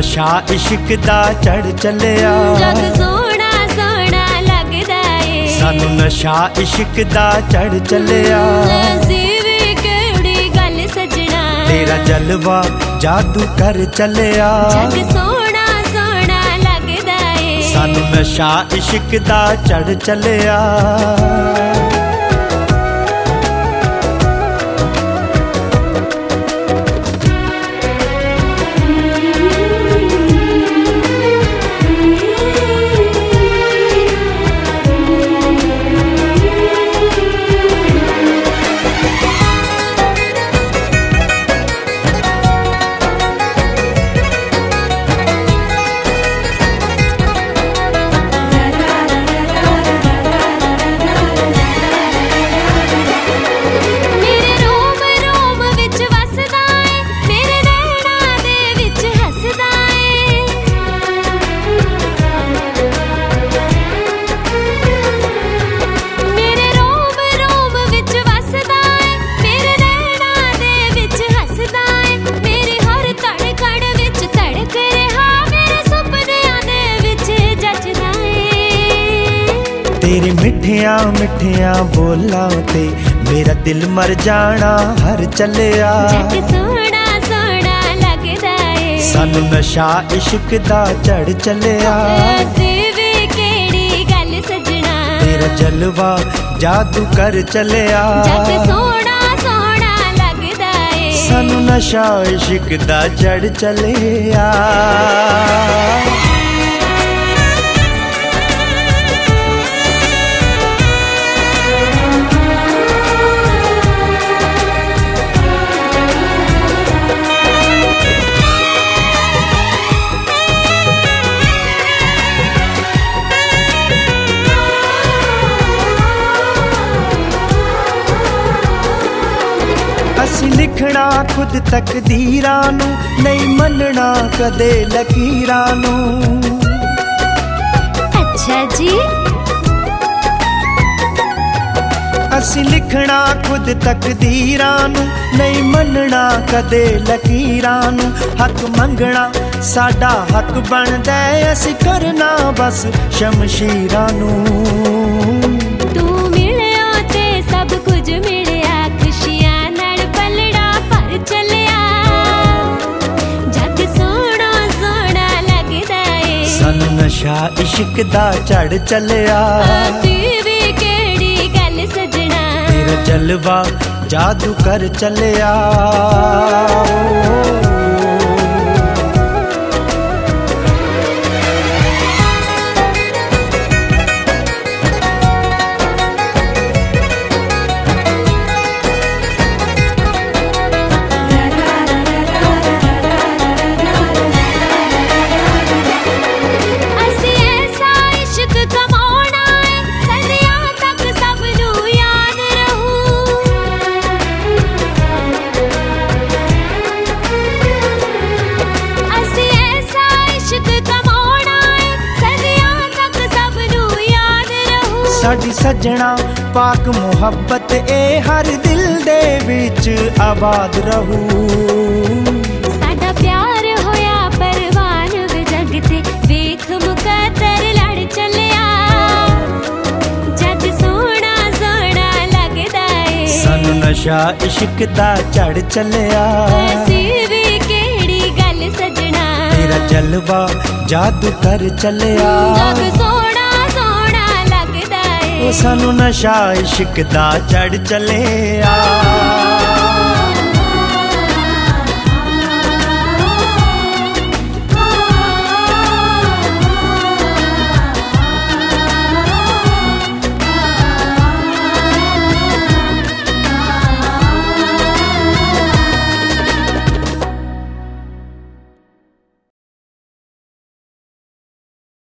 नशा इश्क दा चढ़ चलिया। जग सोना सोना लगदा ए, सानू नशा इश्क दा चढ़ चलिया। नसीब केड़ी गल सजना, तेरा जलवा जादू कर चलिया। जग सोना सोना लगदा ए, सानू नशा इश्क दा चढ़ चलिया। तेरे मिठिया मिठिया बोला ते मेरा दिल मर जाना हर चलिया। जग सोना सोना लगदा ए, सानू नशा इश्क दा चढ़ चलिया। नसीब केड़ी गल सजना, तेरा जलवा जादू कर चलिया। जग सोना सोना लगदा ए, सानू नशा इश्क दा चढ़ चलिया। असी लिखना खुद तकदीरां नू, नहीं मनना कदे लकीरां नू। अच्छा जी। असी लिखना खुद तकदीरां नू, नहीं मनना कदे लकीरां नू। हक मंगना साडा हक बनदा है, असी करना बस शमशीरां नू। तू मिलिया ते सब कुछ मिलिया, खुशियां नाल पलड़ा पर चलिया। जग सोना सोना लगदा ए, सानू नशा इश्क दा चढ़ चलिया। नसीब केड़ी गल सजना, तेरा जलवा जादू कर चलिया। साडी सजना पाक मुहब्बत ए हर दिल दे विच आबाद रहू। साडा प्यार होया परवान वे जग ते, वेख मुकद्दर लड़ चलिया। जग सोना सोना लगदा ए, सानू नशा इश्क दा चढ़ चलिया। नसीब केड़ी गल सजना, तेरा जलवा जादू कर चलिया। जग सोना सोना लगदा ए, सानू नशा इश्क दा चढ़ चलिया।